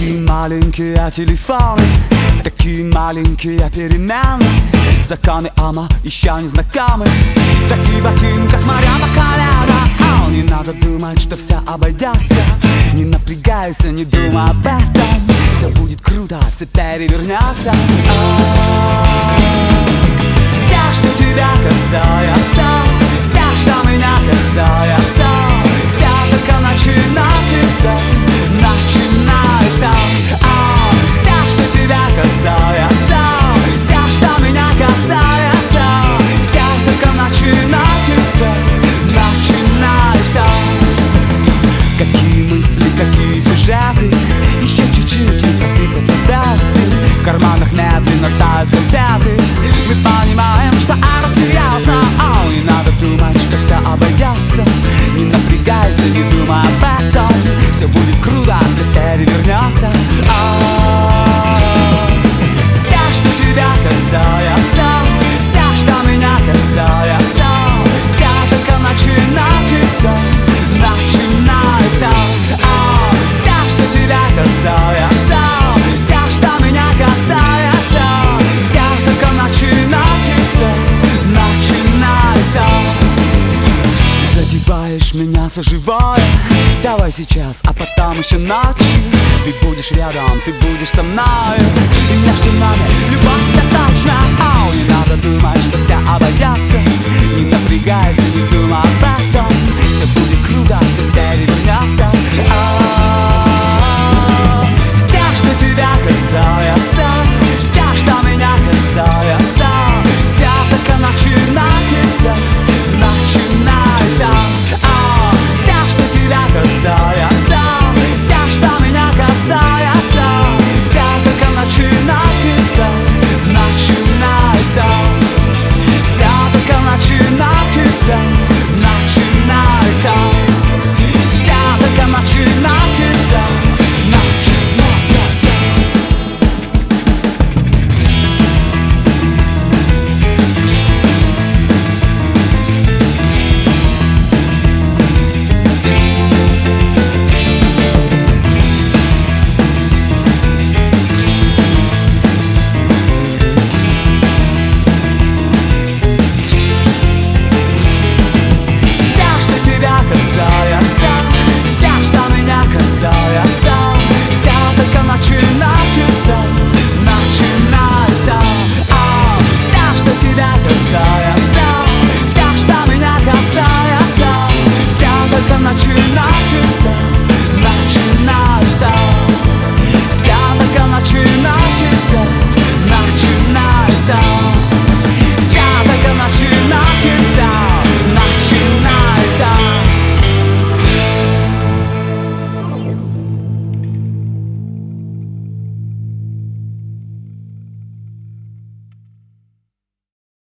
Такие маленькие телефоны, такие маленькие перемены, законы Ома еще не знакомы. В таких ботинках моря по колено. Не надо думать, что все обойдется. Не напрягайся, не думай об этом. Все будет круто, все перевернется. Все, что тебя касается, все, что меня касается, все только начинается, начинается. Все, что тебя касается, все, что меня касается, все только начинается, начинается. Какие мысли, какие сюжеты, еще чуть-чуть и посыпятся звезды. В карманах медленно тают конфеты. Мы понимаем, что это серьезно. Не надо думать, что все обойдется. Не напрягайся, не думай об этом. Все будет круто, все перевернется. Все, что тебя касается, все, что меня касается, все только начинается, начинается. Все, что тебя касается, все, что меня касается, все только начинается, начинается. Ты задеваешь меня за живое. Давай сейчас, а потом еще ночью. Ты будешь рядом, ты будешь со мной. И между нами любовь-то точно. Не надо думать, что все обойдется. Не напрягайся, не думай об этом. Все будет круто, все перевернется.